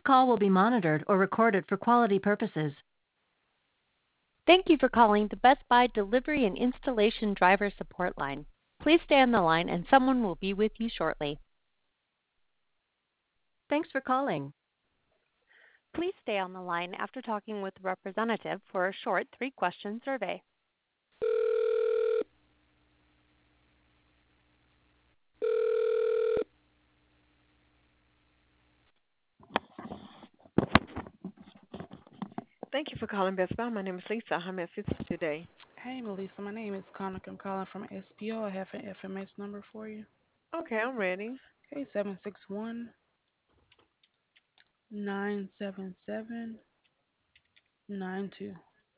call will be monitored or recorded for quality purposes. Thank you for calling the Best Buy Delivery and Installation Driver Support Line. Please stay on the line and someone will be with you shortly. Thanks for calling. Please stay on the line after talking with a representative for a short 3-question survey. Thank you for calling Best Buy. My name is Lisa. How may I assist you today? Hey, Melissa. My name is Connor. I'm calling from SPO. I have an FMS number for you. Okay, I'm ready. Okay, 761-977-92.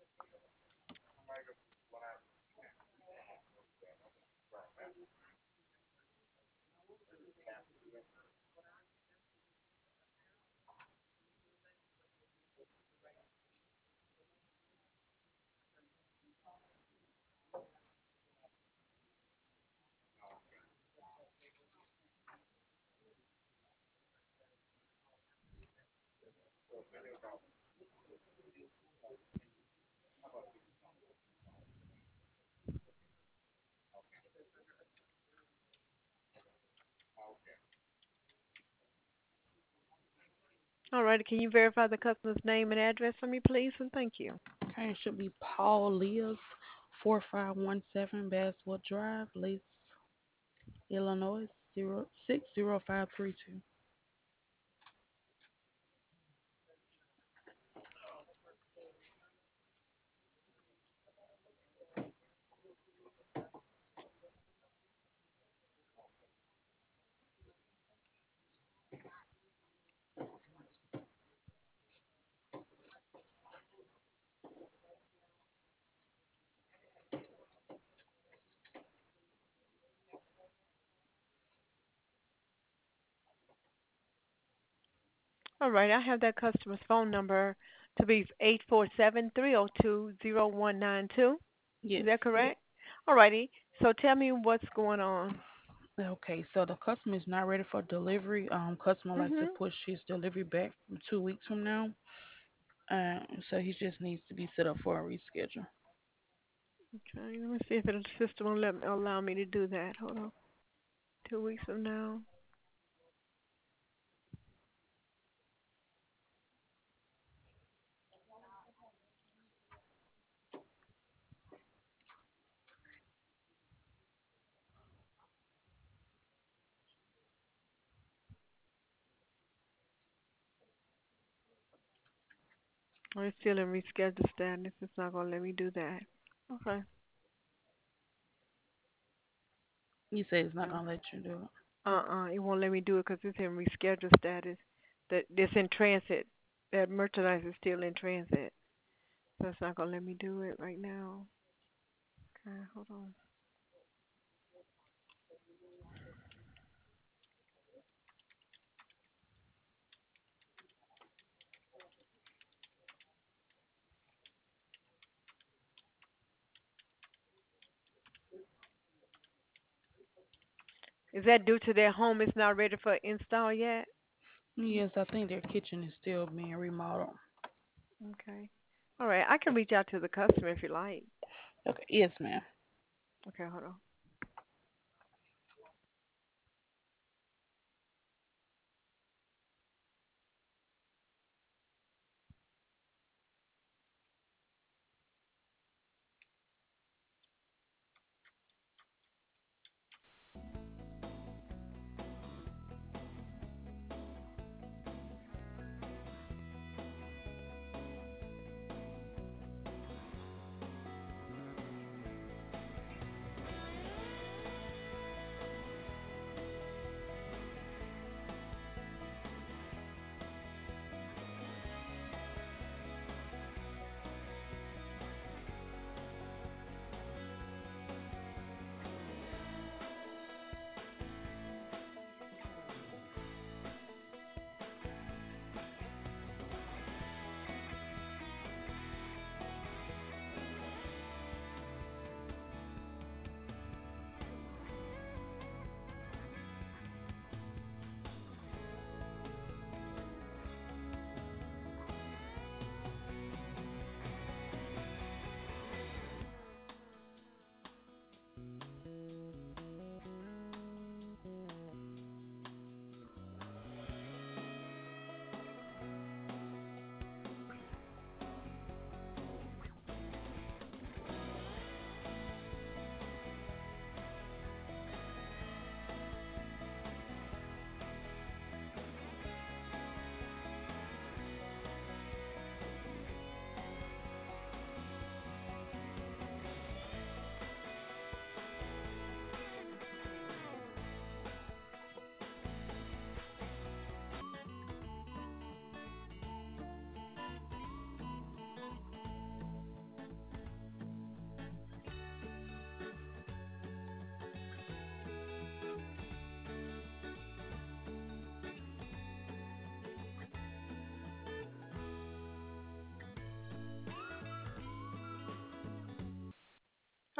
All right, can you verify the customer's name and address for me, please? And thank you. Okay, it should be Paul Leas, 4517 Basswood Drive, Lace, Illinois, 60532. All right, I have that customer's phone number to be 847-302-0192. Is Yes. that correct? All righty. So tell me what's going on. Okay, so the customer is not ready for delivery. Customer likes to Mhm. push his delivery back from 2 weeks from now. So he just needs to be set up for a reschedule. Okay, let me see if the system will allow me to do that. Hold on. 2 weeks from now. I'm still in reschedule status. It's not gonna let me do that. Okay. He said he's not Okay. gonna let you do it. It won't let me do it because it's in reschedule status. That it's in transit. That merchandise is still in transit, so it's not gonna let me do it right now. Okay, hold on. Is that due to their home is not ready for install yet? Yes, I think their kitchen is still being remodeled. Okay. All right, I can reach out to the customer if you like. Okay, yes, ma'am. Okay, hold on.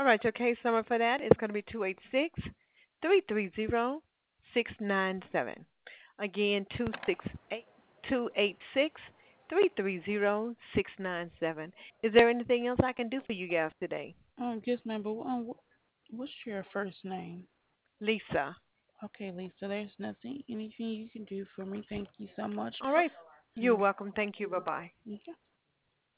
All right, your case number for that is going to be 286-330-697. Again, 286-330-697. Is there anything else I can do for you guys today? Yes, ma'am. But what's your first name? Lisa. Okay, Lisa. There's anything you can do for me. Thank you so much. All right. You're Mm, welcome. Thank you. Bye bye. okay.